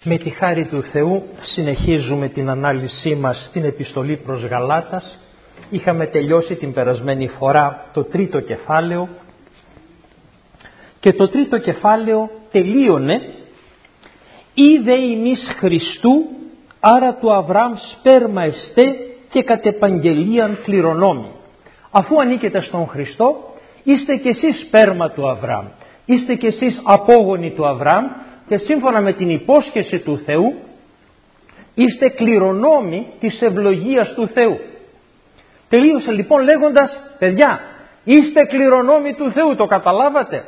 Με τη χάρη του Θεού συνεχίζουμε την ανάλυση μας στην επιστολή προς Γαλάτας. Είχαμε τελειώσει την περασμένη φορά το τρίτο κεφάλαιο και το τρίτο κεφάλαιο τελείωνε «Είδε ημείς Χριστού, άρα του Αβραάμ σπέρμα εστέ και κατ' επαγγελίαν κληρονόμοι». Αφού ανήκετε στον Χριστό, είστε κι εσείς σπέρμα του Αβραάμ, είστε κι εσείς απόγονοι του Αβραάμ και σύμφωνα με την υπόσχεση του Θεού είστε κληρονόμοι της ευλογίας του Θεού. Τελείωσε λοιπόν λέγοντας, παιδιά, είστε κληρονόμοι του Θεού, το καταλάβατε?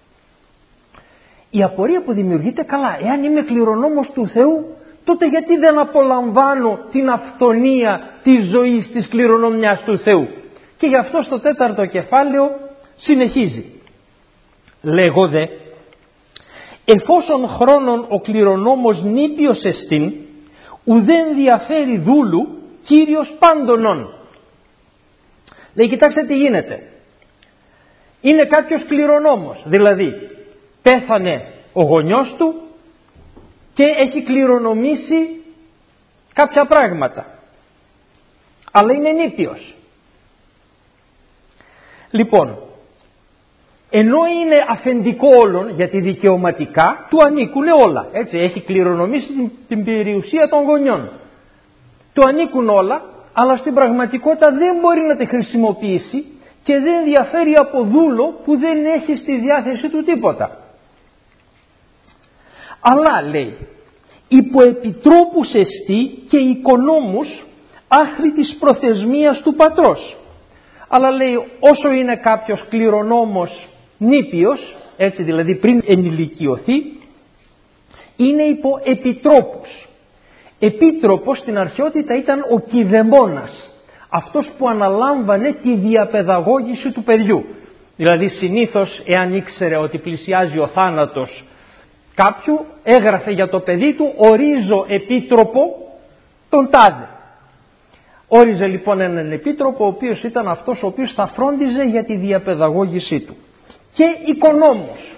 Η απορία που δημιουργείται, καλά, εάν είμαι κληρονόμος του Θεού, τότε γιατί δεν απολαμβάνω την αυθονία της ζωής, της κληρονομιάς του Θεού? Και γι' αυτό στο τέταρτο κεφάλαιο συνεχίζει. Λέγω δε, εφόσον χρόνον ο κληρονόμος νήπιος εστίν, ουδέν διαφέρει δούλου, Κύριος πάντωνον. Λέει, κοιτάξτε τι γίνεται. Είναι κάποιος κληρονόμος, δηλαδή πέθανε ο γονιός του και έχει κληρονομήσει κάποια πράγματα, αλλά είναι νήπιος. Λοιπόν, ενώ είναι αφεντικό όλων, γιατί δικαιωματικά του ανήκουν όλα, έτσι, έχει κληρονομήσει την περιουσία των γονιών, του ανήκουν όλα, αλλά στην πραγματικότητα δεν μπορεί να τη χρησιμοποιήσει και δεν διαφέρει από δούλο που δεν έχει στη διάθεση του τίποτα. Αλλά, λέει, υπό επιτρόπους εστί και οικονόμους άχρη της προθεσμίας του πατρός. Αλλά, λέει, όσο είναι κάποιος κληρονόμος νήπιος, έτσι δηλαδή πριν ενηλικιωθεί, είναι υπό επιτρόπους. Επίτροπος στην αρχαιότητα ήταν ο κηδεμόνας, αυτός που αναλάμβανε τη διαπαιδαγώγηση του παιδιού. Δηλαδή συνήθως, εάν ήξερε ότι πλησιάζει ο θάνατος κάποιου, έγραφε για το παιδί του, ορίζω επίτροπο τον τάδε. Όριζε λοιπόν έναν επίτροπο, ο οποίος ήταν αυτός ο οποίος θα φρόντιζε για τη διαπαιδαγώγησή του. Και οικονόμους.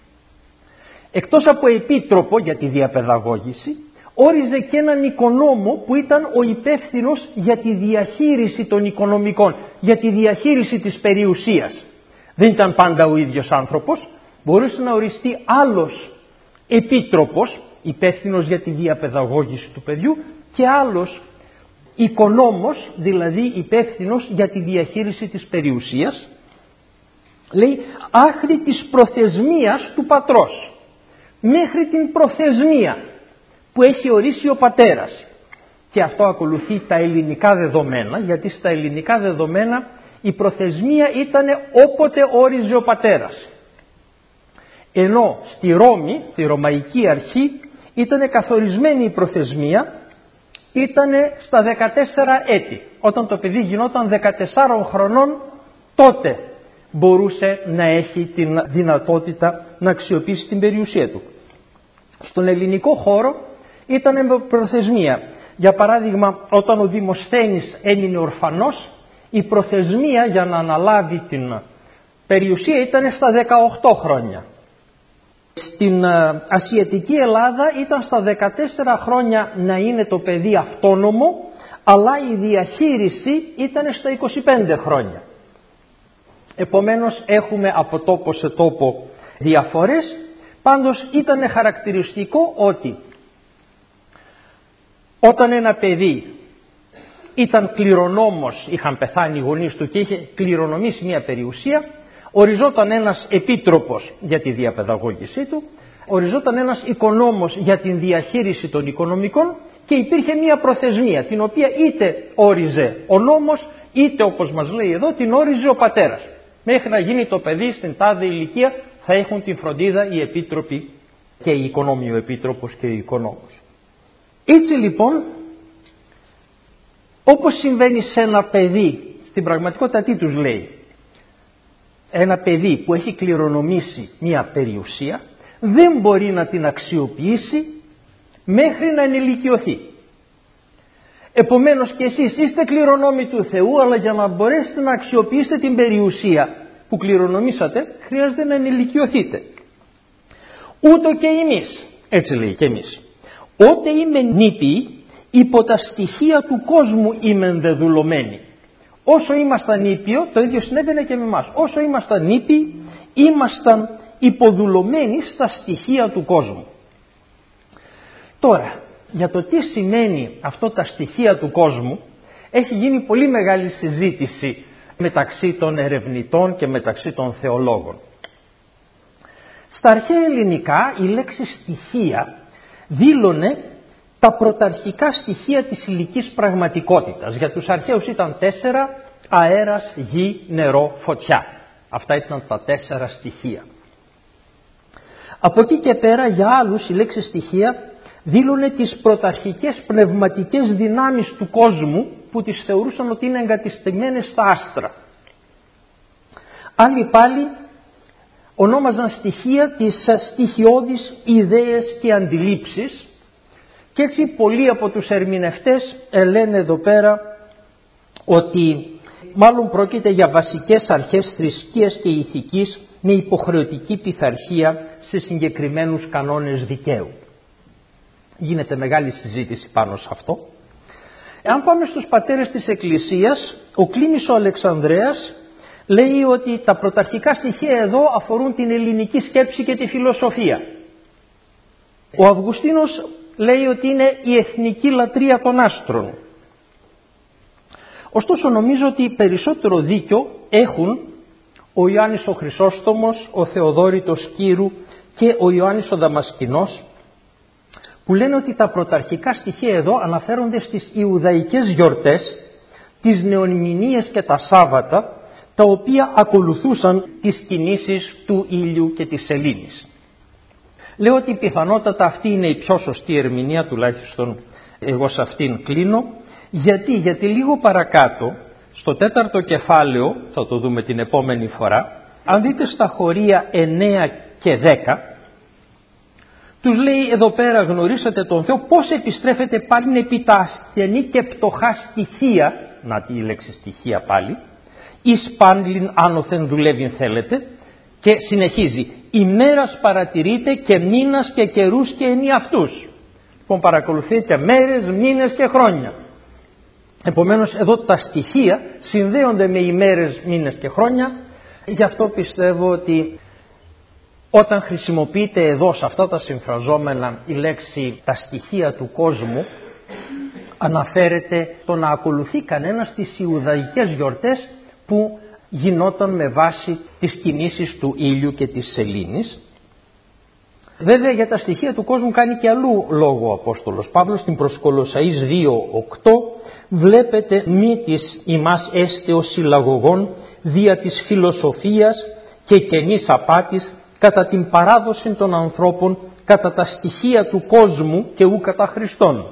Εκτός από επίτροπο για τη διαπαιδαγώγηση, όριζε και έναν οικονόμο που ήταν ο υπεύθυνος για τη διαχείριση των οικονομικών, για τη διαχείριση της περιουσίας. Δεν ήταν πάντα ο ίδιος άνθρωπος, μπορούσε να οριστεί άλλος επίτροπος, υπεύθυνος για τη διαπαιδαγώγηση του παιδιού, και άλλος οικονόμος, δηλαδή υπεύθυνος για τη διαχείριση της περιουσίας. Λέει, άχρη της προθεσμίας του πατρός, μέχρι την προθεσμία που έχει ορίσει ο πατέρας. Και αυτό ακολουθεί τα ελληνικά δεδομένα, γιατί στα ελληνικά δεδομένα η προθεσμία ήταν όποτε όριζε ο πατέρας. Ενώ στη Ρώμη, στη Ρωμαϊκή αρχή, ήταν καθορισμένη η προθεσμία, ήταν στα 14 έτη. Όταν το παιδί γινόταν 14 χρονών, τότε μπορούσε να έχει την δυνατότητα να αξιοποιήσει την περιουσία του. Στον ελληνικό χώρο ήταν με προθεσμία. Για παράδειγμα, όταν ο Δημοσθένης έμεινε ορφανός, η προθεσμία για να αναλάβει την περιουσία ήταν στα 18 χρόνια. Στην ασιατική Ελλάδα ήταν στα 14 χρόνια να είναι το παιδί αυτόνομο, αλλά η διαχείριση ήταν στα 25 χρόνια. Επομένως έχουμε από τόπο σε τόπο διαφορές. Πάντως ήταν χαρακτηριστικό ότι όταν ένα παιδί ήταν κληρονόμος, είχαν πεθάνει οι γονείς του και είχε κληρονομήσει μια περιουσία, οριζόταν ένας επίτροπος για τη διαπαιδαγώγησή του, οριζόταν ένας οικονόμος για την διαχείριση των οικονομικών και υπήρχε μια προθεσμία, την οποία είτε όριζε ο νόμος, είτε, όπως μας λέει εδώ, την όριζε ο πατέρας. Μέχρι να γίνει το παιδί στην τάδε ηλικία θα έχουν την φροντίδα οι επίτροποι και οι οικονόμοι, ο επίτροπος και ο οικονόμος. Έτσι λοιπόν, όπως συμβαίνει σε ένα παιδί, στην πραγματικότητα τι τους λέει? Ένα παιδί που έχει κληρονομήσει μια περιουσία δεν μπορεί να την αξιοποιήσει μέχρι να ενηλικιωθεί. Επομένως και εσείς είστε κληρονόμοι του Θεού, αλλά για να μπορέσετε να αξιοποιήσετε την περιουσία που κληρονομήσατε χρειάζεται να ενηλικιωθείτε. Ούτω και εμείς, έτσι λέει και εμείς, Ότε είμαι νήπιοι, υπό τα στοιχεία του κόσμου είμαι δεδουλωμένοι. Όσο ήμασταν νήπιο, το ίδιο συνέβαινε και με εμάς. Όσο ήμασταν νήπιοι, ήμασταν υποδουλωμένοι στα στοιχεία του κόσμου. Τώρα, για το τι σημαίνει αυτό τα στοιχεία του κόσμου, έχει γίνει πολύ μεγάλη συζήτηση μεταξύ των ερευνητών και μεταξύ των θεολόγων. Στα αρχαία ελληνικά η λέξη στοιχεία δήλωνε τα πρωταρχικά στοιχεία της υλικής πραγματικότητας. Για τους αρχαίους ήταν 4: αέρας, γη, νερό, φωτιά. Αυτά ήταν τα 4 στοιχεία. Από εκεί και πέρα για άλλους η λέξη στοιχεία δήλωνε τις πρωταρχικές πνευματικές δυνάμεις του κόσμου που τις θεωρούσαν ότι είναι εγκατεστημένες στα άστρα. Άλλοι πάλι ονόμαζαν στοιχεία τις στοιχειώδεις ιδέες και αντιλήψεις, και έτσι πολλοί από τους ερμηνευτές λένε εδώ πέρα ότι μάλλον πρόκειται για βασικές αρχές θρησκείας και ηθικής με υποχρεωτική πειθαρχία σε συγκεκριμένους κανόνες δικαίου. Γίνεται μεγάλη συζήτηση πάνω σε αυτό. Αν πάμε στους πατέρες της Εκκλησίας, ο Κλήμης ο Αλεξανδρέας λέει ότι τα πρωταρχικά στοιχεία εδώ αφορούν την ελληνική σκέψη και τη φιλοσοφία. Ο Αυγουστίνος λέει ότι είναι η εθνική λατρεία των άστρων. Ωστόσο νομίζω ότι περισσότερο δίκιο έχουν ο Ιωάννης ο Χρυσόστομος, ο Θεοδόρητος Κύρου και ο Ιωάννης ο Δαμασκηνός, που λένε ότι τα πρωταρχικά στοιχεία εδώ αναφέρονται στις Ιουδαϊκές γιορτές, τις νεομηνίες και τα Σάββατα, τα οποία ακολουθούσαν τις κινήσεις του ήλιου και της σελήνης. Λέω ότι πιθανότατα αυτή είναι η πιο σωστή ερμηνεία, τουλάχιστον εγώ σε αυτήν κλείνω. Γιατί λίγο παρακάτω, στο 4ο κεφάλαιο, θα το δούμε την επόμενη φορά, αν δείτε στα χωρία 9 και 10, τους λέει εδώ πέρα γνωρίσατε τον Θεό, πώς επιστρέφετε πάλι επί τα ασθενή και πτωχά στοιχεία, να τη λέξη στοιχεία πάλι, εις πάντλην άνωθεν δουλεύειν θέλετε, και συνεχίζει, ημέρας παρατηρείτε και μήνας και καιρούς και ενή αυτούς. Λοιπόν, παρακολουθείτε μέρες, μήνες και χρόνια. Επομένως εδώ τα στοιχεία συνδέονται με ημέρες, μήνες και χρόνια. Γι' αυτό πιστεύω ότι όταν χρησιμοποιείται εδώ σε αυτά τα συμφραζόμενα η λέξη τα στοιχεία του κόσμου, αναφέρεται το να ακολουθεί κανένας τις Ιουδαϊκές γιορτές που γινόταν με βάση τις κινήσεις του ήλιου και της σελήνης. Βέβαια για τα στοιχεία του κόσμου κάνει και αλλού λόγο ο Απόστολος Παύλος, στην προς Κολοσσαείς 2:8, βλέπετε μη της ημάς έστε ως συλλαγωγών δια της φιλοσοφίας και κενής απάτης κατά την παράδοση των ανθρώπων κατά τα στοιχεία του κόσμου και ου κατά Χριστόν.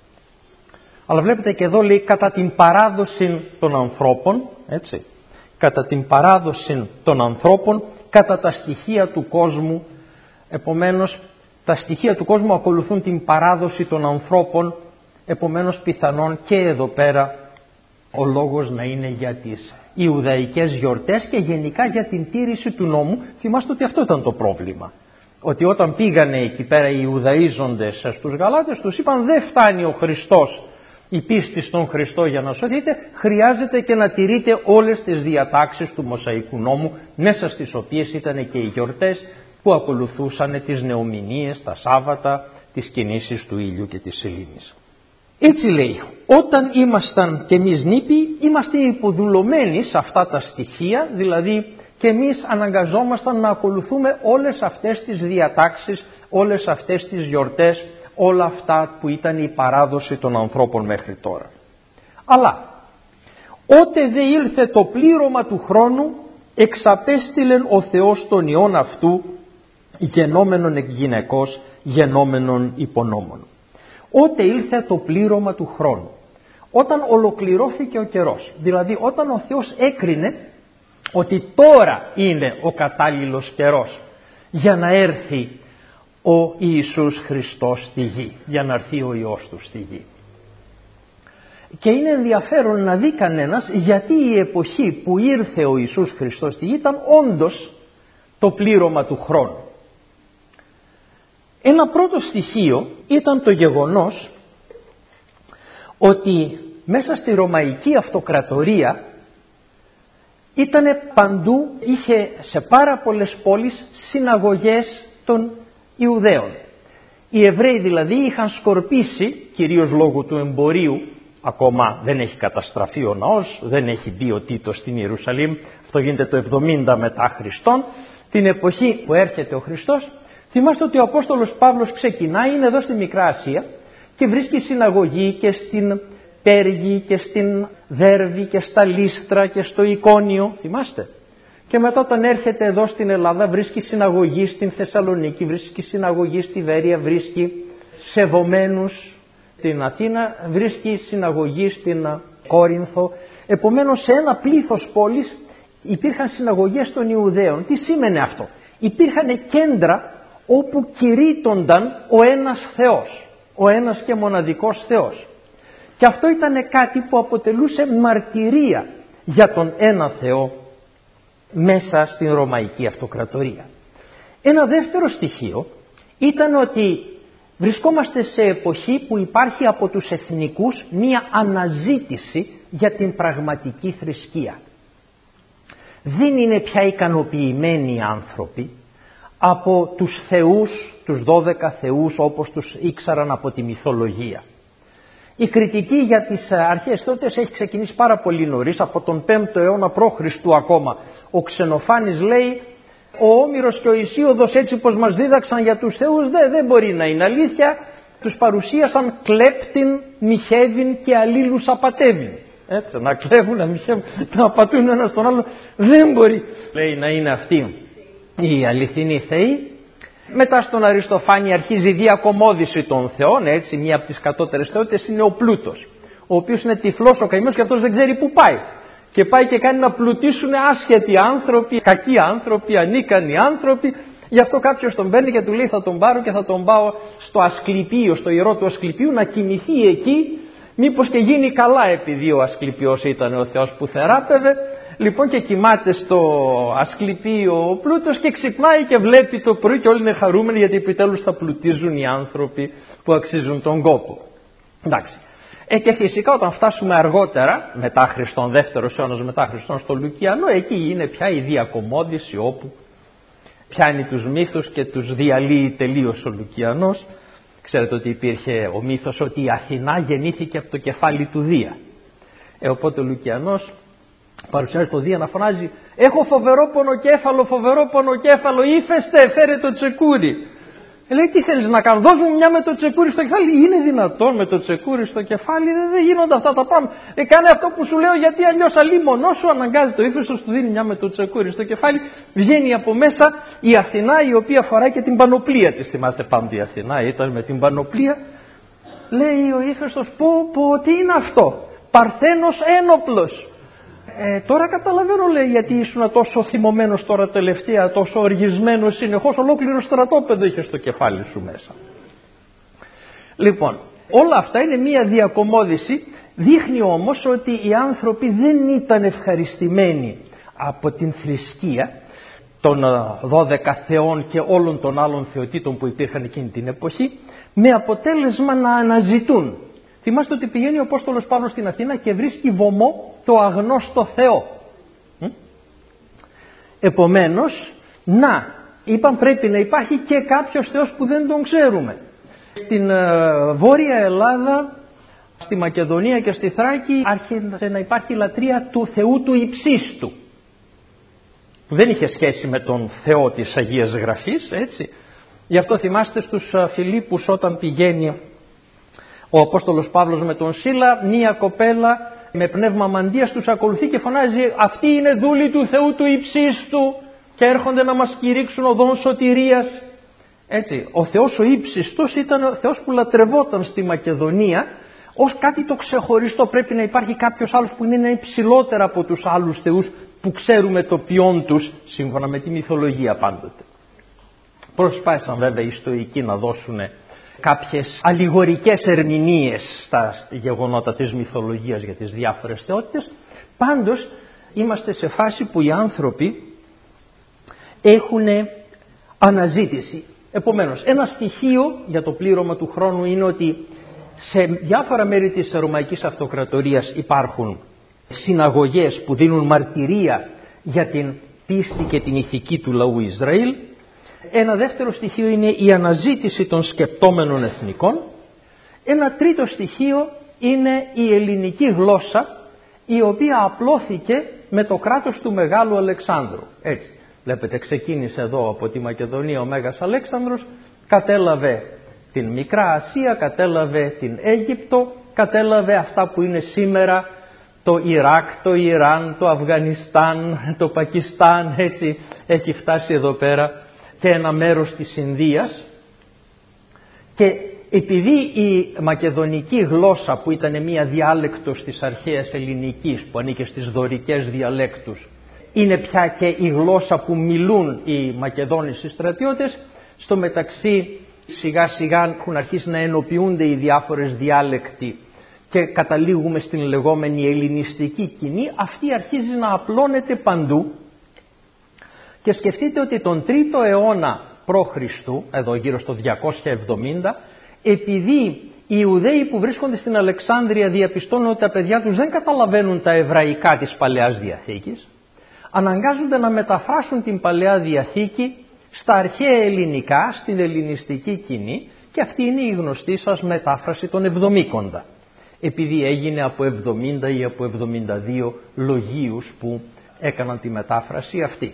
Αλλά βλέπετε και εδώ λέει κατά την παράδοση των ανθρώπων, έτσι, κατά την παράδοση των ανθρώπων κατά τα στοιχεία του κόσμου. Επομένως τα στοιχεία του κόσμου ακολουθούν την παράδοση των ανθρώπων, επομένως πιθανόν και εδώ πέρα ο λόγος να είναι για τις Ιουδαϊκές γιορτές και γενικά για την τήρηση του νόμου. Θυμάστε ότι αυτό ήταν το πρόβλημα, ότι όταν πήγανε εκεί πέρα οι Ιουδαίζοντες στους Γαλάτες, τους είπαν δεν φτάνει ο Χριστός, η πίστη στον Χριστό για να σωθείτε, χρειάζεται και να τηρείτε όλες τις διατάξεις του Μωσαϊκού νόμου, μέσα στις οποίες ήταν και οι γιορτές που ακολουθούσαν τις νεομηνίες, τα Σάββατα, τις κινήσεις του ήλιου και της σελήνης. Έτσι λέει, όταν ήμασταν και εμείς νήπιοι, είμαστε υποδουλωμένοι σε αυτά τα στοιχεία, δηλαδή και εμείς αναγκαζόμασταν να ακολουθούμε όλες αυτές τις διατάξεις, όλες αυτές τις γιορτές, όλα αυτά που ήταν η παράδοση των ανθρώπων μέχρι τώρα. Αλλά, ότε δε ήλθε το πλήρωμα του χρόνου, εξαπέστειλεν ο Θεός τον Υιόν αυτού, γενόμενον εκ γυναικός, γενόμενον υπονόμων. Ότε ήλθε το πλήρωμα του χρόνου, όταν ολοκληρώθηκε ο καιρός, δηλαδή όταν ο Θεός έκρινε ότι τώρα είναι ο κατάλληλος καιρός για να έρθει ο Ιησούς Χριστός στη γη, για να έρθει ο Υιός του στη γη. Και είναι ενδιαφέρον να δει κανένας γιατί η εποχή που ήρθε ο Ιησούς Χριστός στη γη ήταν όντως το πλήρωμα του χρόνου. Ένα πρώτο στοιχείο ήταν το γεγονός ότι μέσα στη Ρωμαϊκή Αυτοκρατορία ήταν παντού, είχε σε πάρα πολλές πόλεις συναγωγές των Ιουδαίων. Οι Εβραίοι δηλαδή είχαν σκορπίσει, κυρίως λόγω του εμπορίου, ακόμα δεν έχει καταστραφεί ο ναός, δεν έχει μπει ο Τίτος στην Ιερουσαλήμ, αυτό γίνεται το 70 μετά Χριστόν, την εποχή που έρχεται ο Χριστός. Θυμάστε ότι ο Απόστολος Παύλος ξεκινάει, είναι εδώ στη Μικρά Ασία και βρίσκει συναγωγή και στην Πέργη και στην Δέρβη και στα Λύστρα και στο Εικόνιο, θυμάστε. Και μετά όταν έρχεται εδώ στην Ελλάδα βρίσκει συναγωγή στην Θεσσαλονίκη, βρίσκει συναγωγή στη Βέρεια, βρίσκει σεβομένους στην Αθήνα, βρίσκει συναγωγή στην Κόρινθο. Επομένως σε ένα πλήθος πόλης υπήρχαν συναγωγές των Ιουδαίων. Τι σήμαινε αυτό? Υπήρχαν κέντρα όπου κηρύττονταν ο ένας Θεός, ο ένας και μοναδικός Θεός. Και αυτό ήταν κάτι που αποτελούσε μαρτυρία για τον ένα Θεό μέσα στην Ρωμαϊκή Αυτοκρατορία. Ένα δεύτερο στοιχείο ήταν ότι βρισκόμαστε σε εποχή που υπάρχει από τους εθνικούς μία αναζήτηση για την πραγματική θρησκεία. Δεν είναι πια ικανοποιημένοι οι άνθρωποι από τους θεούς, τους 12 θεούς όπως τους ήξεραν από τη μυθολογία. Η κριτική για τις αρχαίες θεότητες έχει ξεκινήσει πάρα πολύ νωρίς, από τον 5ο αιώνα π.Χ. ακόμα. Ο Ξενοφάνης λέει, ο Όμηρος και ο Ησίωδος έτσι πως μας δίδαξαν για τους θεούς δεν μπορεί να είναι αλήθεια. Τους παρουσίασαν κλέπτην, μοιχεύειν και αλλήλους απατεύειν. Έτσι, να κλέβουν, να μοιχεύουν, να απατούν ένα στον άλλο. Δεν μπορεί, λέει, να είναι αυτοί οι αληθινοί θεοί. Μετά στον Αριστοφάνη αρχίζει η διακομώδηση των θεών, έτσι, μία από τις κατώτερες θεότητες είναι ο Πλούτος, ο οποίος είναι τυφλός ο καημένος και αυτός δεν ξέρει που πάει. Και πάει και κάνει να πλουτίσουν άσχετοι άνθρωποι, κακοί άνθρωποι, ανίκανοι άνθρωποι. Γι' αυτό κάποιος τον παίρνει και του λέει θα τον πάρω και θα τον πάω στο Ασκληπείο, στο ιερό του Ασκληπείου να κοιμηθεί εκεί, μήπως και γίνει καλά, επειδή ο Ασκληπιός ήταν ο Θεός που θεράπευε. Λοιπόν, και κοιμάται στο Ασκληπείο ο Πλούτος και ξυπνάει και βλέπει το πρωί και όλοι είναι χαρούμενοι γιατί επιτέλους θα πλουτίζουν οι άνθρωποι που αξίζουν τον κόπο. Εντάξει. Και φυσικά όταν φτάσουμε αργότερα, μετά Χριστόν, δεύτερος αιώνας μετά Χριστόν, στο Λουκιανό, εκεί είναι πια η διακομώδηση όπου πιάνει τους μύθους και τους διαλύει τελείως ο Λουκιανός. Ξέρετε ότι υπήρχε ο μύθος ότι η Αθηνά γεννήθηκε από το κεφάλι του Δία. Οπότε ο Λουκιανός παρουσιάζει το Δία να φωνάζει «Έχω φοβερό πονοκέφαλο, ύφεστε, φέρε το τσεκούρι». Λέει «Τι θέλεις να κάνω, δώσ' μου μια με το τσεκούρι στο κεφάλι». Είναι δυνατόν με το τσεκούρι στο κεφάλι? Δεν γίνονται αυτά τα πράγματα. Κάνε αυτό που σου λέω, γιατί αλλιώς αλίμονό σου αναγκάζει το ύφεστος, του δίνει μια με το τσεκούρι στο κεφάλι. Βγαίνει από μέσα η Αθηνά, η οποία φοράει και την πανοπλία της. Θυμάστε, πάντα η Αθηνά ήταν με την πανοπλία. Λέει ο ύφεστος τι είναι αυτό, Παρθένος ένοπλος. Τώρα καταλαβαίνω, λέει, γιατί ήσουν τόσο θυμωμένος τώρα τελευταία, τόσο οργισμένος συνεχώς, ολόκληρο στρατόπεδο είχε στο κεφάλι σου μέσα. Λοιπόν, όλα αυτά είναι μία διακομώδηση, δείχνει όμως ότι οι άνθρωποι δεν ήταν ευχαριστημένοι από την θρησκεία των 12 θεών και όλων των άλλων θεοτήτων που υπήρχαν εκείνη την εποχή, με αποτέλεσμα να αναζητούν. Θυμάστε ότι πηγαίνει ο Απόστολος Παύλος στην Αθήνα και βρίσκει βωμό το αγνώστο Θεό. Επομένως, είπαν πρέπει να υπάρχει και κάποιος Θεός που δεν τον ξέρουμε. Στην Βόρεια Ελλάδα, στη Μακεδονία και στη Θράκη άρχισε να υπάρχει λατρεία του Θεού του Υψίστου, που δεν είχε σχέση με τον Θεό της Αγίας Γραφής, έτσι. Γι' αυτό θυμάστε στους Φιλίππους όταν πηγαίνει ο Απόστολος Παύλος με τον Σίλα, μία κοπέλα με πνεύμα μαντίας τους ακολουθεί και φωνάζει «Αυτοί είναι δούλοι του Θεού του Υψίστου και έρχονται να μας κηρύξουν οδόν σωτηρίας». Έτσι, ο Θεός ο Υψιστός ήταν ο Θεός που λατρευόταν στη Μακεδονία ως κάτι το ξεχωριστό. Πρέπει να υπάρχει κάποιος άλλος που είναι υψηλότερα από τους άλλους θεούς που ξέρουμε το ποιόν τους, σύμφωνα με τη μυθολογία πάντοτε. Προσπάθησαν βέβαια οι Στοικοί να δώσουν κάποιες αλληγορικές ερμηνείες στα γεγονότα της μυθολογίας για τις διάφορες θεότητες. Πάντως είμαστε σε φάση που οι άνθρωποι έχουν αναζήτηση. Επομένως, ένα στοιχείο για το πλήρωμα του χρόνου είναι ότι σε διάφορα μέρη της Ρωμαϊκής Αυτοκρατορίας υπάρχουν συναγωγές που δίνουν μαρτυρία για την πίστη και την ηθική του λαού Ισραήλ. Ένα δεύτερο στοιχείο είναι η αναζήτηση των σκεπτόμενων εθνικών. Ένα τρίτο στοιχείο είναι η ελληνική γλώσσα, η οποία απλώθηκε με το κράτος του Μεγάλου Αλεξάνδρου. Έτσι, βλέπετε, ξεκίνησε εδώ από τη Μακεδονία ο Μέγας Αλέξανδρος, κατέλαβε την Μικρά Ασία, κατέλαβε την Αίγυπτο, κατέλαβε αυτά που είναι σήμερα το Ιράκ, το Ιράν, το Αφγανιστάν, το Πακιστάν, έτσι έχει φτάσει εδώ πέρα και ένα μέρος της Ινδίας. Και επειδή η μακεδονική γλώσσα, που ήταν μία διάλεκτος της αρχαίας ελληνικής που ανήκε στις δωρικές διαλέκτους, είναι πια και η γλώσσα που μιλούν οι Μακεδόνες οι στρατιώτες, στο μεταξύ σιγά σιγά έχουν αρχίσει να ενοποιούνται οι διάφορες διάλεκτοι και καταλήγουμε στην λεγόμενη ελληνιστική κοινή. Αυτή αρχίζει να απλώνεται παντού. Και σκεφτείτε ότι τον 3ο αιώνα π.Χ., εδώ γύρω στο 270, επειδή οι Ιουδαίοι που βρίσκονται στην Αλεξάνδρεια διαπιστώνουν ότι τα παιδιά τους δεν καταλαβαίνουν τα εβραϊκά της Παλαιάς Διαθήκης, αναγκάζονται να μεταφράσουν την Παλαιά Διαθήκη στα αρχαία ελληνικά, στην ελληνιστική κοινή, και αυτή είναι η γνωστή σας μετάφραση των Εβδομήκοντα, επειδή έγινε από 70 ή από 72 λογίους που έκαναν τη μετάφραση αυτή.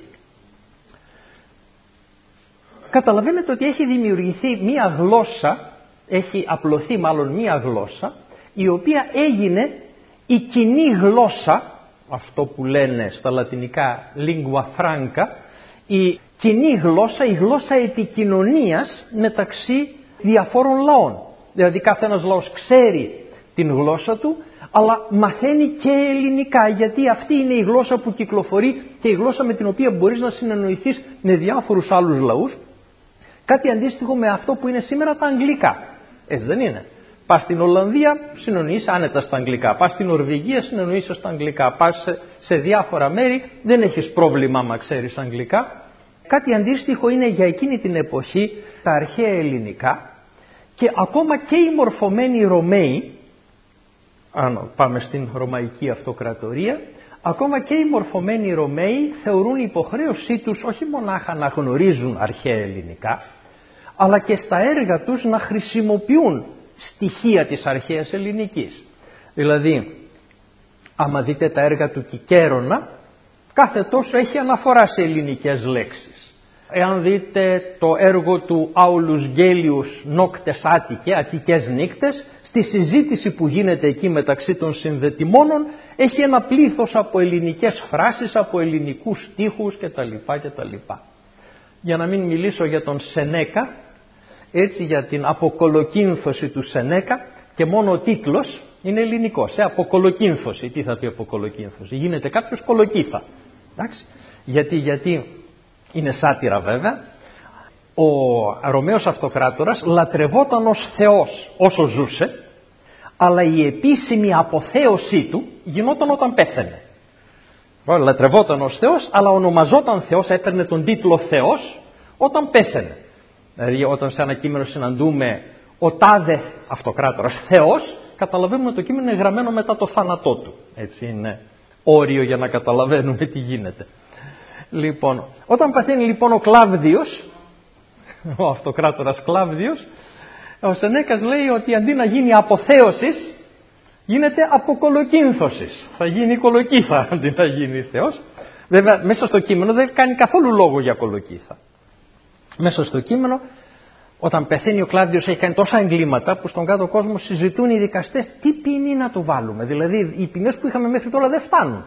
Καταλαβαίνετε ότι έχει δημιουργηθεί μία γλώσσα, έχει απλωθεί μάλλον μία γλώσσα, η οποία έγινε η κοινή γλώσσα, αυτό που λένε στα λατινικά lingua franca, η κοινή γλώσσα, η γλώσσα επικοινωνίας μεταξύ διαφόρων λαών. Δηλαδή κάθε ένας λαός ξέρει την γλώσσα του, αλλά μαθαίνει και ελληνικά, γιατί αυτή είναι η γλώσσα που κυκλοφορεί και η γλώσσα με την οποία μπορείς να συνεννοηθείς με διάφορους άλλους λαούς. Κάτι αντίστοιχο με αυτό που είναι σήμερα τα αγγλικά. Έτσι δεν είναι? Πας στην Ολλανδία, συνεννοείσαι άνετα στα αγγλικά. Πας στην Νορβηγία, συνεννοείσαι στα αγγλικά. Πας σε διάφορα μέρη, δεν έχεις πρόβλημα άμα ξέρεις αγγλικά. Κάτι αντίστοιχο είναι για εκείνη την εποχή τα αρχαία ελληνικά, και ακόμα και οι μορφωμένοι Ρωμαίοι, αν πάμε στην Ρωμαϊκή Αυτοκρατορία, ακόμα και οι μορφωμένοι Ρωμαίοι θεωρούν υποχρέωσή τους όχι μονάχα να γνωρίζουν αρχαία ελληνικά, αλλά και στα έργα τους να χρησιμοποιούν στοιχεία της αρχαίας ελληνικής. Δηλαδή, άμα δείτε τα έργα του Κικέρονα, κάθε τόσο έχει αναφορά σε ελληνικές λέξεις. Εάν δείτε το έργο του Άουλους Γέλιους Νόκτες Άττικε, Αττικές νύκτες, στη συζήτηση που γίνεται εκεί μεταξύ των συνδετημόνων, έχει ένα πλήθος από ελληνικές φράσεις, από ελληνικούς στίχους κτλ. Για να μην μιλήσω για τον Σενέκα, έτσι, για την αποκολοκύνθωση του Σενέκα, και μόνο ο τίτλος είναι ελληνικός. Αποκολοκύνθωση. Τι θα πει αποκολοκύνθωση? Γίνεται κάποιος κολοκύθα. Εντάξει. Γιατί είναι σάτυρα βέβαια. Ο Ρωμαίος Αυτοκράτορας λατρευόταν ως Θεός όσο ζούσε, αλλά η επίσημη αποθέωσή του γινόταν όταν πέθαινε. Λατρευόταν ως Θεός, αλλά ονομαζόταν Θεός, έπαιρνε τον τίτλο Θεός όταν πέθαινε. Δηλαδή όταν σε ένα κείμενο συναντούμε ο τάδε Αυτοκράτορας Θεός, καταλαβαίνουμε ότι το κείμενο είναι γραμμένο μετά το θάνατό του. Έτσι είναι όριο για να καταλαβαίνουμε τι γίνεται. Λοιπόν, όταν παθαίνει λοιπόν ο Κλάβδιος, ο Αυτοκράτορας Κλάβδιος, ο Σενέκας λέει ότι αντί να γίνει αποθέωσης, γίνεται αποκολοκύνθωσης. Θα γίνει κολοκύθα αντί να γίνει Θεός. Βέβαια μέσα στο κείμενο δεν κάνει καθόλου λόγο για κολοκύθα. Μέσα στο κείμενο, όταν πεθαίνει ο Κλάβδιος, έχει κάνει τόσα εγκλήματα που στον κάτω κόσμο συζητούν οι δικαστές τι ποινή να του βάλουμε. Δηλαδή οι ποινές που είχαμε μέχρι τώρα δεν φτάνουν.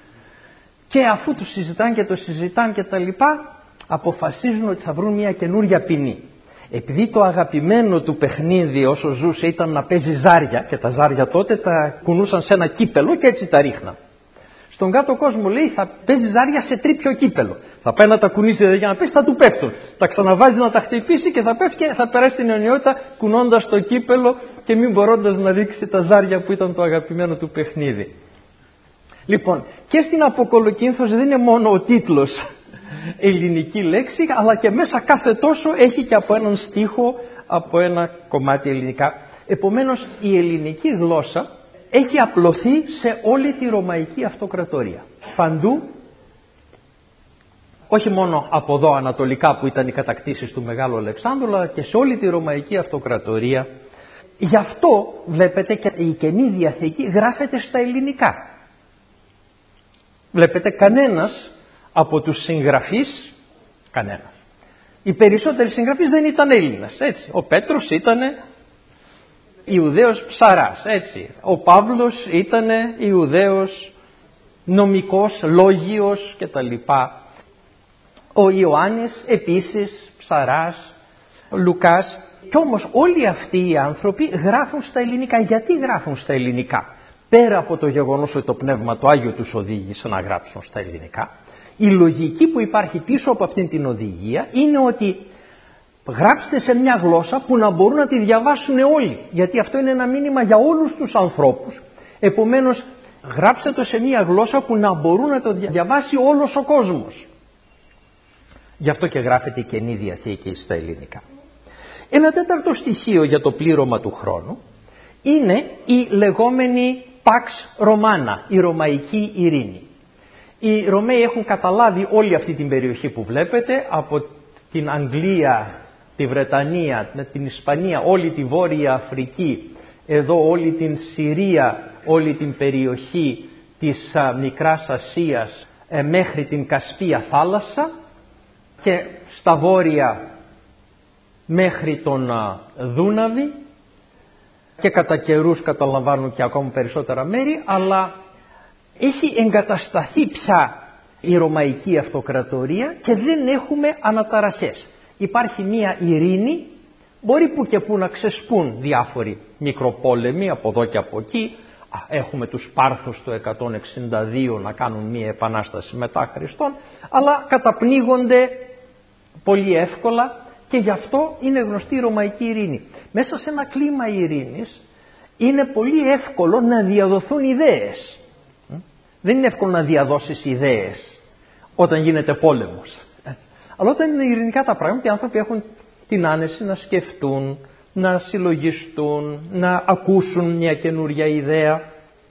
Και αφού το συζητάνε και το συζητάνε και τα λοιπά, αποφασίζουν ότι θα βρουν μια καινούρια ποινή. Επειδή το αγαπημένο του παιχνίδι όσο ζούσε ήταν να παίζει ζάρια, και τα ζάρια τότε τα κουνούσαν σε ένα κύπελο και έτσι τα ρίχναν. Στον κάτω κόσμο λέει θα παίζει ζάρια σε τρίπιο κύπελο. Θα πάει να τα κουνήσει για να πέσει, θα του πέφτουν. Τα ξαναβάζει να τα χτυπήσει και θα πέφτει και θα περάσει την αιωνιότητα κουνώντας το κύπελο και μην μπορώντας να ρίξει τα ζάρια που ήταν το αγαπημένο του παιχνίδι. Λοιπόν, και στην αποκολοκύνθωση δεν είναι μόνο ο τίτλος ελληνική λέξη, αλλά και μέσα κάθε τόσο έχει και από έναν στίχο, από ένα κομμάτι ελληνικά. Επομένως η ελληνική γλώσσα έχει απλωθεί σε όλη τη Ρωμαϊκή Αυτοκρατορία. Παντού, όχι μόνο από εδώ ανατολικά που ήταν οι κατακτήσεις του Μεγάλου Αλεξάνδρου, αλλά και σε όλη τη Ρωμαϊκή Αυτοκρατορία. Γι' αυτό βλέπετε και η Καινή Διαθήκη γράφεται στα ελληνικά. Βλέπετε κανένας από τους συγγραφείς, κανένας. Οι περισσότεροι συγγραφείς δεν ήταν Έλληνας, έτσι. Ο Πέτρος ήταν Ιουδαίος ψαράς, έτσι. Ο Παύλος ήταν Ιουδαίος νομικός, λόγιος κτλ. Ο Ιωάννης επίσης ψαράς, ο Λουκάς. Κι όμως όλοι αυτοί οι άνθρωποι γράφουν στα ελληνικά. Γιατί γράφουν στα ελληνικά? Πέρα από το γεγονός ότι το Πνεύμα το Άγιο τους οδήγησε να γράψουν στα ελληνικά, η λογική που υπάρχει πίσω από αυτήν την οδηγία είναι ότι γράψτε σε μια γλώσσα που να μπορούν να τη διαβάσουν όλοι, γιατί αυτό είναι ένα μήνυμα για όλους τους ανθρώπους. Επομένως γράψτε το σε μια γλώσσα που να μπορούν να το διαβάσει όλος ο κόσμος. Γι' αυτό και γράφεται η Καινή Διαθήκη στα ελληνικά. Ένα τέταρτο στοιχείο για το πλήρωμα του χρόνου είναι η λεγόμενη Pax Romana, η Ρωμαϊκή Ειρήνη. Οι Ρωμαίοι έχουν καταλάβει όλη αυτή την περιοχή που βλέπετε, από την Αγγλία, τη Βρετανία, την Ισπανία, όλη τη Βόρεια Αφρική, εδώ όλη την Συρία, όλη την περιοχή της Μικράς Ασίας μέχρι την Κασπία θάλασσα και στα βόρεια μέχρι τον Δούναβη και κατά καιρούς καταλαμβάνουν και ακόμα περισσότερα μέρη, αλλά έχει εγκατασταθεί πια η Ρωμαϊκή Αυτοκρατορία και δεν έχουμε αναταραχές. Υπάρχει μία ειρήνη, μπορεί που και που να ξεσπούν διάφοροι μικροπόλεμοι από εδώ και από εκεί. Έχουμε τους Πάρθους το 162 να κάνουν μία επανάσταση μετά Χριστόν, αλλά καταπνίγονται πολύ εύκολα και γι' αυτό είναι γνωστή η Ρωμαϊκή Ειρήνη. Μέσα σε ένα κλίμα ειρήνης είναι πολύ εύκολο να διαδοθούν ιδέες. Δεν είναι εύκολο να διαδώσεις ιδέες όταν γίνεται πόλεμος. Αλλά όταν είναι ειρηνικά τα πράγματα, οι άνθρωποι έχουν την άνεση να σκεφτούν, να συλλογιστούν, να ακούσουν μια καινούρια ιδέα.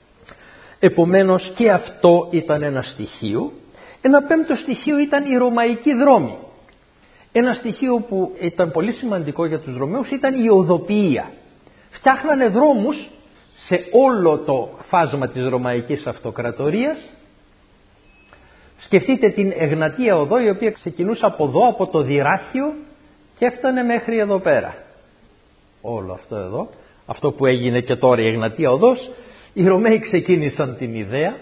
Επομένως και αυτό ήταν ένα στοιχείο. Ένα πέμπτο στοιχείο ήταν η ρωμαϊκή δρόμη. Ένα στοιχείο που ήταν πολύ σημαντικό για τους Ρωμαίους ήταν η οδοποιία. Φτιάχνανε δρόμους σε όλο το φάσμα της Ρωμαϊκής Αυτοκρατορίας. Σκεφτείτε την Εγνατία Οδό, η οποία ξεκινούσε από εδώ, από το Δυράχιο και έφτανε μέχρι εδώ πέρα. Όλο αυτό εδώ, αυτό που έγινε και τώρα η Εγνατία Οδός, οι Ρωμαίοι ξεκίνησαν την ιδέα.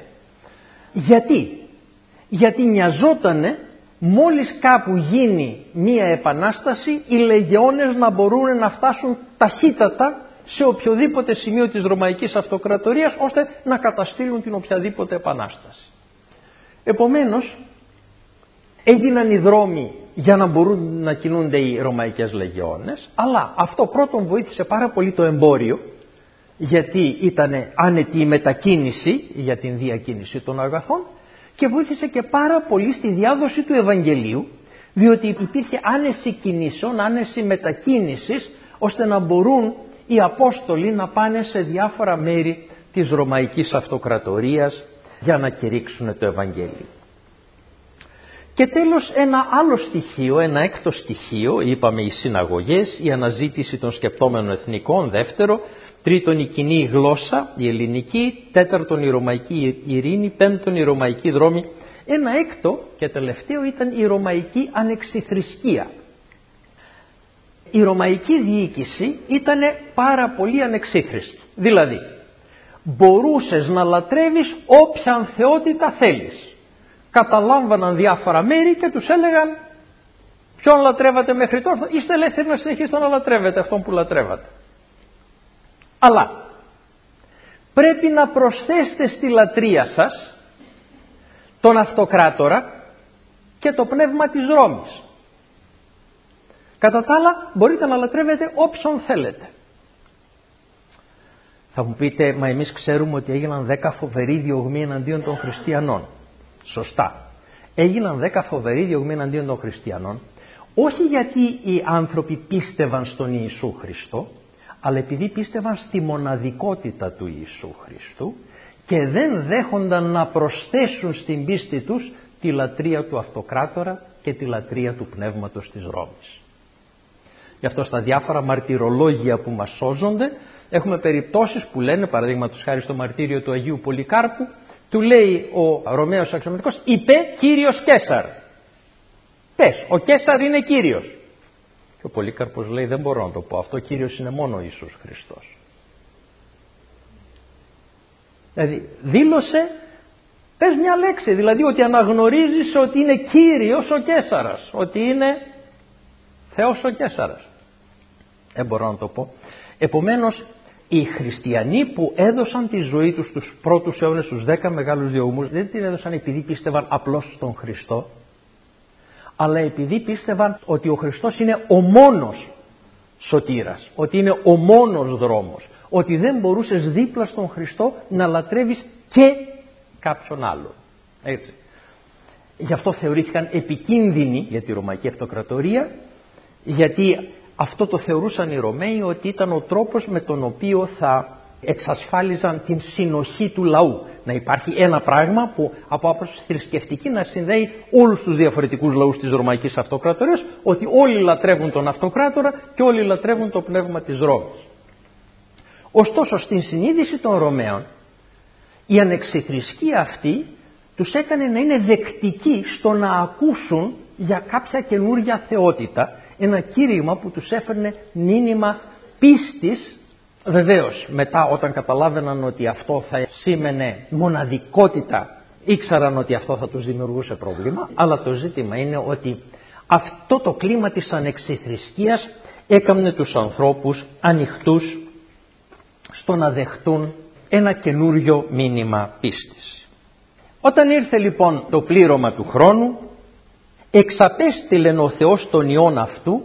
Γιατί νοιαζότανε μόλις κάπου γίνει μία επανάσταση, οι λεγεώνες να μπορούν να φτάσουν ταχύτατα σε οποιοδήποτε σημείο της Ρωμαϊκής Αυτοκρατορίας, ώστε να καταστήλουν την οποιαδήποτε επανάσταση. Επομένως, έγιναν οι δρόμοι για να μπορούν να κινούνται οι Ρωμαϊκές λεγεώνες, αλλά αυτό πρώτον βοήθησε πάρα πολύ το εμπόριο, γιατί ήταν άνετη η μετακίνηση για την διακίνηση των αγαθών, και βοήθησε και πάρα πολύ στη διάδοση του Ευαγγελίου, διότι υπήρχε άνεση κινήσεων, άνεση μετακίνησης, ώστε να μπορούν οι Απόστολοι να πάνε σε διάφορα μέρη της Ρωμαϊκής Αυτοκρατορίας για να κηρύξουν το Ευαγγέλιο. Και τέλος ένα άλλο στοιχείο, ένα έκτο στοιχείο, είπαμε οι συναγωγές, η αναζήτηση των σκεπτόμενων εθνικών, δεύτερο, τρίτον η κοινή γλώσσα, η ελληνική, τέταρτον η ρωμαϊκή ειρήνη, πέμπτον η ρωμαϊκή δρόμη. Ένα έκτο και τελευταίο ήταν η ρωμαϊκή ανεξιθρησκεία. Η ρωμαϊκή διοίκηση ήταν πάρα πολύ ανεξίθρηστη. Δηλαδή, μπορούσες να λατρεύεις όποια θεότητα θέλεις. Καταλάμβαναν διάφορα μέρη και τους έλεγαν ποιον λατρεύατε μέχρι τώρα, είστε ελεύθεροι να συνεχίσετε να λατρεύετε αυτόν που λατρεύατε. Αλλά πρέπει να προσθέσετε στη λατρεία σας τον αυτοκράτορα και το πνεύμα της Ρώμης. Κατά τα άλλα μπορείτε να λατρεύετε όποιον θέλετε. Θα μου πείτε, μα εμείς ξέρουμε ότι έγιναν 10 φοβεροί διωγμοί εναντίον των χριστιανών. Σωστά. έγιναν 10 φοβεροί διωγμοί εναντίον των χριστιανών, όχι γιατί οι άνθρωποι πίστευαν στον Ιησού Χριστό, αλλά επειδή πίστευαν στη μοναδικότητα του Ιησού Χριστού και δεν δέχονταν να προσθέσουν στην πίστη τους τη λατρεία του αυτοκράτορα και τη λατρεία του πνεύματος της Ρώμης. Γι' αυτό στα διάφορα μαρτυρολόγια που μας σώζονται έχουμε περιπτώσεις που λένε, παραδείγματος χάρη στο μαρτύριο του Αγίου Πολυκάρπου, του λέει ο Ρωμαίος αξιωματικός, είπε Κύριος Καίσαρ. Πες, ο Καίσαρ είναι Κύριος. Και ο Πολύκαρπος λέει, δεν μπορώ να το πω αυτό, Κύριος είναι μόνο ο Ιησούς Χριστός. Δηλαδή δήλωσε, πες μια λέξη, δηλαδή ότι αναγνωρίζεις ότι είναι Κύριος ο Καίσαρας, ότι είναι Θεός ο Καίσαρας. Δεν μπορώ να το πω. Επομένως οι χριστιανοί που έδωσαν τη ζωή τους στους πρώτους αιώνες, στους 10 μεγάλους διωγμούς, δεν την έδωσαν επειδή πίστευαν απλώς στον Χριστό, αλλά επειδή πίστευαν ότι ο Χριστός είναι ο μόνος σωτήρας, ότι είναι ο μόνος δρόμος, ότι δεν μπορούσες δίπλα στον Χριστό να λατρεύεις και κάποιον άλλο. Έτσι. Γι' αυτό θεωρήθηκαν επικίνδυνοι για τη Ρωμαϊκή Αυτοκρατορία, γιατί αυτό το θεωρούσαν οι Ρωμαίοι ότι ήταν ο τρόπος με τον οποίο θα εξασφάλιζαν την συνοχή του λαού. Να υπάρχει ένα πράγμα που από άποψη θρησκευτική να συνδέει όλους τους διαφορετικούς λαούς της Ρωμαϊκής Αυτοκρατορίας, ότι όλοι λατρεύουν τον αυτοκράτορα και όλοι λατρεύουν το πνεύμα της Ρώμης. Ωστόσο στην συνείδηση των Ρωμαίων η ανεξιθρησκεία αυτή τους έκανε να είναι δεκτικοί στο να ακούσουν για κάποια καινούργια θεότητα, ένα κήρυγμα που τους έφερνε μήνυμα πίστης. Βεβαίως μετά όταν καταλάβαιναν ότι αυτό θα σήμαινε μοναδικότητα, ήξεραν ότι αυτό θα τους δημιουργούσε πρόβλημα, αλλά το ζήτημα είναι ότι αυτό το κλίμα της ανεξιθρησκείας έκανε τους ανθρώπους ανοιχτούς στο να δεχτούν ένα καινούριο μήνυμα πίστης. Όταν ήρθε λοιπόν το πλήρωμα του χρόνου, εξαπέστειλεν ο Θεός τον Υιόν αυτού,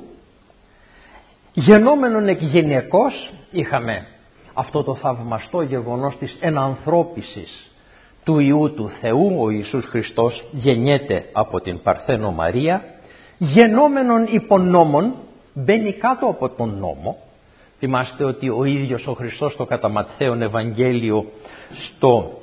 γενόμενον εκ γυναικός. Είχαμε αυτό το θαυμαστό γεγονός της ενανθρώπισης του Υιού του Θεού. Ο Ιησούς Χριστός γεννιέται από την Παρθένο Μαρία, γενόμενον υπό νόμον, μπαίνει κάτω από τον νόμο. Θυμάστε ότι ο ίδιος ο Χριστός στο κατά Ματθαίον Ευαγγέλιο στο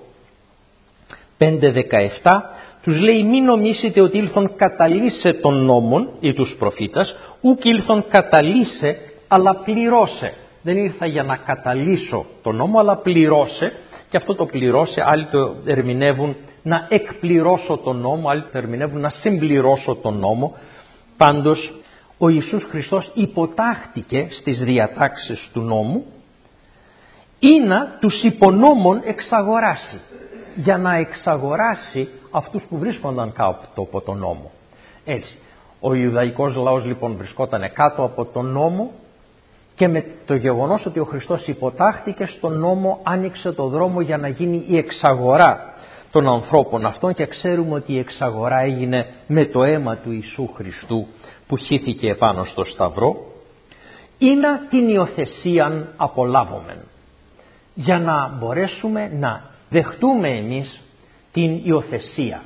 5:17 τους λέει, μην νομίσετε ότι ήλθον καταλύσε τον νόμον ή τους προφήτας, ουκ ήλθον καταλύσε αλλά πληρώσε. Δεν ήρθα για να καταλύσω τον νόμο, αλλά πληρώσε. Και αυτό το πληρώσε, άλλοι το ερμηνεύουν να εκπληρώσω τον νόμο, άλλοι το ερμηνεύουν να συμπληρώσω τον νόμο. Πάντως ο Ιησούς Χριστός υποτάχτηκε στις διατάξεις του νόμου ή να τους υπονόμων εξαγοράσει, για να εξαγοράσει αυτούς που βρίσκονταν κάτω από τον νόμο. Έτσι, ο Ιουδαϊκός λαός λοιπόν βρισκόταν κάτω από τον νόμο και με το γεγονός ότι ο Χριστός υποτάχτηκε στον νόμο άνοιξε το δρόμο για να γίνει η εξαγορά των ανθρώπων αυτών, και ξέρουμε ότι η εξαγορά έγινε με το αίμα του Ιησού Χριστού που χύθηκε επάνω στο Σταυρό. Είναι την υιοθεσίαν απολάβομεν, για να μπορέσουμε να δεχτούμε εμείς την υιοθεσία.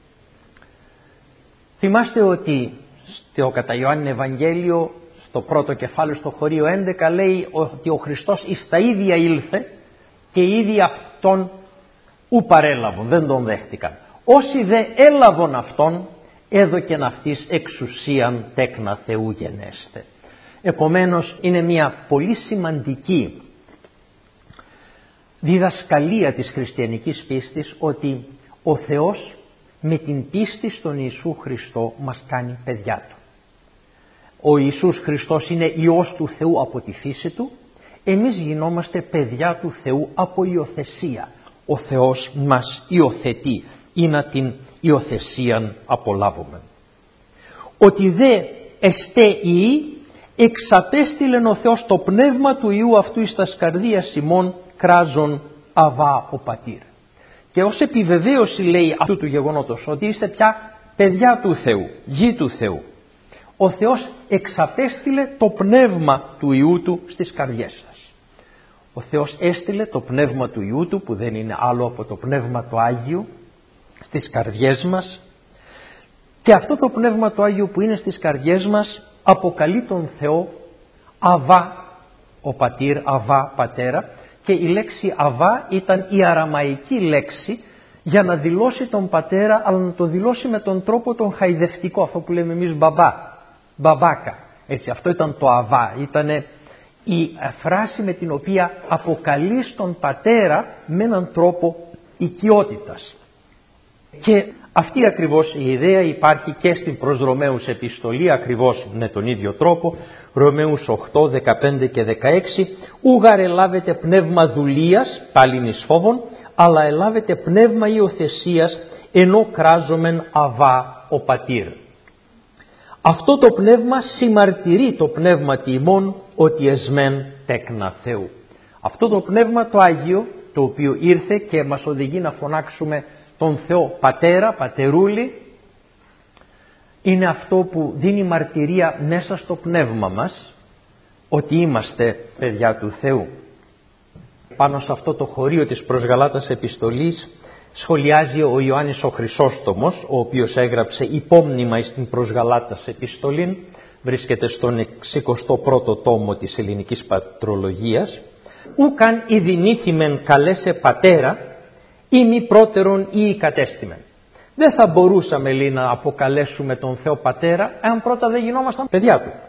Θυμάστε ότι στο κατά Ιωάννη Ευαγγέλιο, στο πρώτο κεφάλαιο στο χωρίο 11, λέει ότι ο Χριστός εις τα ίδια ήλθε και οι ίδιοι αυτόν ου παρέλαβον, δεν τον δέχτηκαν. Όσοι δε έλαβον αυτόν, έδωκεν αυτής εξουσίαν τέκνα Θεού γενέστε. Επομένως είναι μια πολύ σημαντική διδασκαλία της χριστιανικής πίστης ότι ο Θεός με την πίστη στον Ιησού Χριστό μας κάνει παιδιά Του. Ο Ιησούς Χριστός είναι Υιός του Θεού από τη φύση Του, εμείς γινόμαστε παιδιά του Θεού από υιοθεσία. Ο Θεός μας υιοθετεί, ή να την υιοθεσίαν απολάβουμε. Ότι δε εστέ Υιή, εξαπέστειλεν ο Θεός το πνεύμα του Υιού αυτού εις τας καρδίας ημών κράζον αβά ο πατήρ. Και ως επιβεβαίωση λέει αυτού του γεγονότος ότι είστε πια παιδιά του Θεού, γη του Θεού, ο Θεός εξαπέστειλε το πνεύμα του Υιού Του στις καρδιές σας. Ο Θεός έστειλε το πνεύμα του Υιού Του, που δεν είναι άλλο από το πνεύμα το Άγιο, στις καρδιές μας, Και αυτό το Πνεύμα του Άγιο που είναι στις καρδιές μας αποκαλεί τον Θεό Αβά, ο Πατήρ, Αβά, Πατέρα, και η λέξη Αβά ήταν η αραμαϊκή λέξη για να δηλώσει τον Πατέρα, αλλά να το δηλώσει με τον τρόπο τον χαϊδευτικό, αυτό που λέμε εμείς μπαμπάκα. Έτσι, αυτό ήταν το Αβά, ήταν η φράση με την οποία αποκαλείς τον Πατέρα με έναν τρόπο οικειότητας. Και αυτή ακριβώς η ιδέα υπάρχει και στην προς Ρωμαίους επιστολή, ακριβώς με τον ίδιο τρόπο, Ρωμαίους 8, 15 και 16, ούγαρ ελάβετε πνεύμα δουλείας, πάλιν εις φόβον, αλλά ελάβετε πνεύμα υιοθεσίας, ενώ κράζομεν Αβά ο Πατήρ. Αυτό το πνεύμα συμμαρτυρεί το πνεύμα ημών ότι εσμέν τέκνα Θεού. Αυτό το πνεύμα το Άγιο, το οποίο ήρθε και μας οδηγεί να φωνάξουμε τον Θεό Πατέρα, Πατερούλη, είναι αυτό που δίνει μαρτυρία μέσα στο πνεύμα μας ότι είμαστε παιδιά του Θεού. Πάνω σε αυτό το χωρίο της προς Γαλάτας επιστολής σχολιάζει ο Ιωάννης ο Χρυσόστομος, ο οποίος έγραψε υπόμνημα στην προς Γαλάτας επιστολήν, βρίσκεται στον 61ο τόμο της ελληνικής πατρολογίας, «Ούκαν ειδηνήθημεν καλέσε πατέρα, ή μη πρώτερον ή κατέστημεν». Δεν θα μπορούσαμε, λέει, να αποκαλέσουμε τον Θεό Πατέρα, εάν πρώτα δεν γινόμασταν παιδιά Του.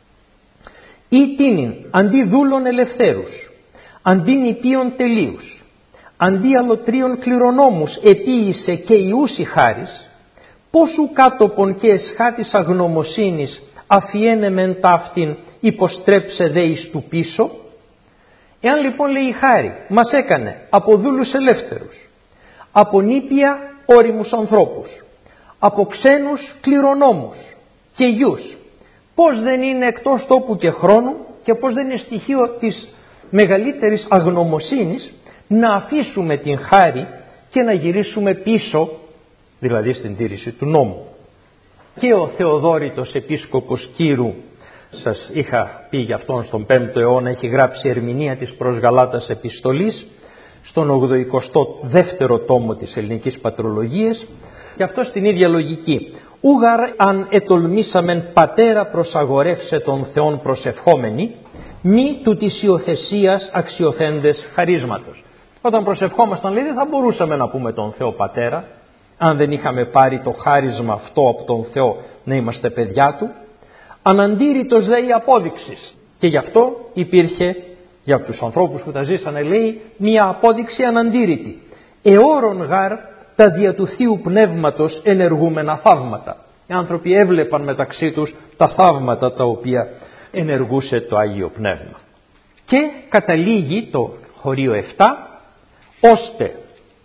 «Ή τίνην αντί δούλων ελευθέρους, αντί νηπίων τελείους, αντί αλωτρίων κληρονόμους επίησε και ιούσι χάρις, πόσου κάτωπον και εσχάτης αγνωμοσύνης αφιένεμεν ταύτην υποστρέψε δε εις του πίσω». Εάν λοιπόν, λέει, η χάρη μας έκανε από δούλους ελεύθερους, από νήπια όριμους ανθρώπους, από ξένους κληρονόμους και γιους, πώς δεν είναι εκτός τόπου και χρόνου και πώς δεν είναι στοιχείο της μεγαλύτερης αγνωμοσύνης να αφήσουμε την χάρη και να γυρίσουμε πίσω, δηλαδή στην τήρηση του νόμου. Και ο Θεοδόρητος επίσκοπος Κύρου, σας είχα πει για αυτόν στον 5ο αιώνα, έχει γράψει ερμηνεία της προς Γαλάτας επιστολής στον 82ο τόμο της ελληνικής πατρολογίας, και αυτό στην ίδια λογική. «Ούγαρ αν ετολμήσαμεν πατέρα προσαγορεύσε τον Θεόν προσευχόμενοι, μη του της υιοθεσίας αξιοθέντες χαρίσματος». Όταν προσευχόμασταν, λέει, δεν θα μπορούσαμε να πούμε τον Θεό Πατέρα, αν δεν είχαμε πάρει το χάρισμα αυτό από τον Θεό να είμαστε παιδιά Του. Αναντήρητος δε η απόδειξης, και γι' αυτό υπήρχε για τους ανθρώπους που τα ζήσανε, λέει, μία απόδειξη αναντήρητη. «Εώρον γάρ τα δια του Θείου Πνεύματος ενεργούμενα θαύματα». Οι άνθρωποι έβλεπαν μεταξύ τους τα θαύματα τα οποία ενεργούσε το Άγιο Πνεύμα. Και καταλήγει το χωρίο 7, «Ώστε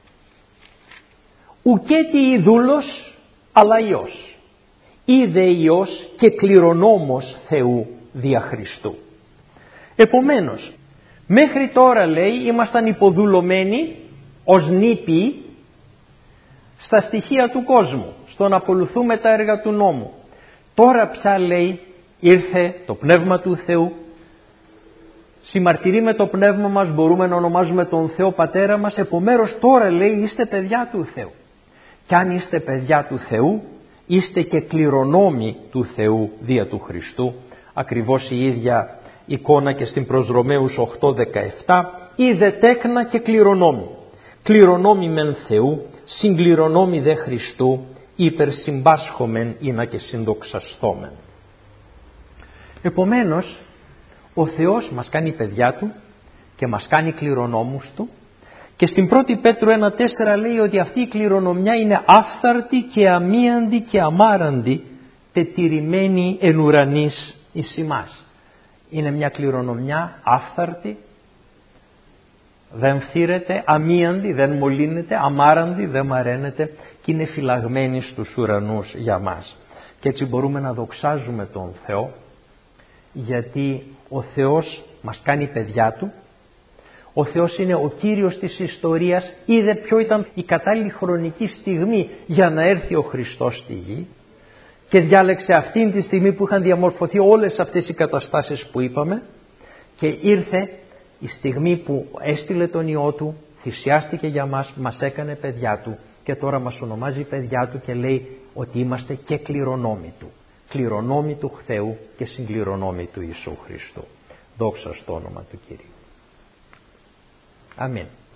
ουκέτι η δούλος αλλά Υιός, είδε Υιός και κληρονόμος Θεού δια Χριστού». Επομένως, μέχρι τώρα, λέει, ήμασταν υποδουλωμένοι ως νήπιοι στα στοιχεία του κόσμου, στο να ακολουθούμε τα έργα του νόμου. Τώρα πια, λέει, ήρθε το Πνεύμα του Θεού, συμμαρτυρεί με το Πνεύμα μας, μπορούμε να ονομάζουμε τον Θεό Πατέρα μας, επομένως τώρα, λέει, είστε παιδιά του Θεού. Και αν είστε παιδιά του Θεού, είστε και κληρονόμοι του Θεού δια του Χριστού. Ακριβώς η ίδια εικόνα και στην προς Ρωμαίους 8:17, «Είδε τέκνα και κληρονόμοι, κληρονόμοι μεν Θεού, συγκληρονόμοι δε Χριστού, υπερσυμπάσχομεν ήνα και συνδοξασθόμεν». Επομένως, ο Θεός μας κάνει παιδιά Του και μας κάνει κληρονόμους Του, και στην 1η Πέτρου 1:4 λέει ότι αυτή η κληρονομιά είναι άφθαρτη και αμίαντη και αμάραντη, τετηρημένη εν ουρανής εις ημάς. Είναι μια κληρονομιά άφθαρτη, δεν φθήρεται, αμίαντη, δεν μολύνεται, αμάραντη, δεν μαραίνεται, και είναι φυλαγμένη στους ουρανούς για μας. Και έτσι μπορούμε να δοξάζουμε τον Θεό, γιατί ο Θεός μας κάνει παιδιά Του. Ο Θεός είναι ο Κύριος της ιστορίας, είδε ποιο ήταν η κατάλληλη χρονική στιγμή για να έρθει ο Χριστός στη γη και διάλεξε αυτήν τη στιγμή που είχαν διαμορφωθεί όλες αυτές οι καταστάσεις που είπαμε, και ήρθε η στιγμή που έστειλε τον Υιό Του, θυσιάστηκε για μας, μας έκανε παιδιά Του, και τώρα μας ονομάζει παιδιά του και λέει ότι είμαστε και κληρονόμοι του. Κληρονόμοι του Θεού και συγκληρονόμοι του Ιησού Χριστού. Δόξα στο όνομα του Κυρίου. Αμήν.